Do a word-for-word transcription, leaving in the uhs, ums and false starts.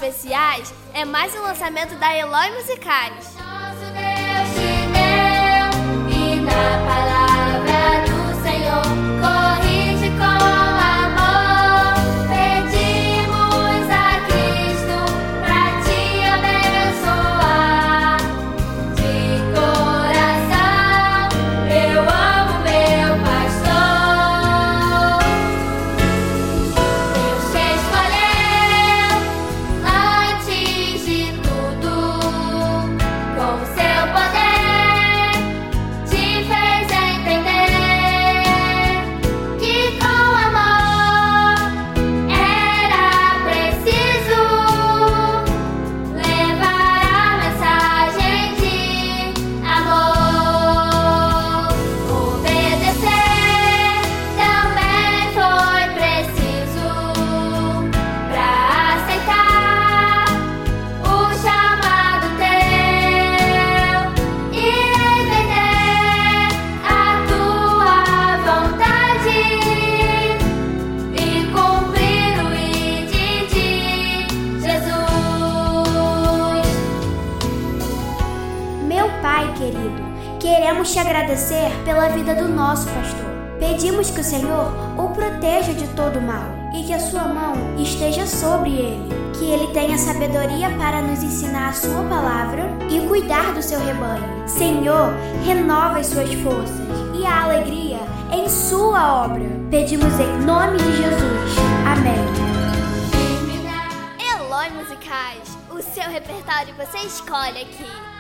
especiais é mais um lançamento da Eloy Musicais. Nosso Deus te deu e na palavra do Senhor corrige com amor. Pedimos a Cristo pra te abençoar. De coração eu amo meu pastor. Deus te escolheu antes de tudo. Com seu poder te fez entender que com amor era preciso levar a mensagem de amor. Obedecer também foi preciso pra aceitar o chamado teu e entender a tua vontade e cumprir o ide de Jesus. Meu Pai querido, queremos te agradecer pela vida do nosso pastor. Pedimos que o Senhor o proteja de todo mal e que a sua mão esteja sobre ele, que ele tenha sabedoria para nos ensinar a sua palavra e cuidar do seu rebanho. Senhor, renova as suas forças e a alegria em sua obra. Pedimos em nome de Jesus. Amém. Eloy Musicais, o seu repertório você escolhe aqui.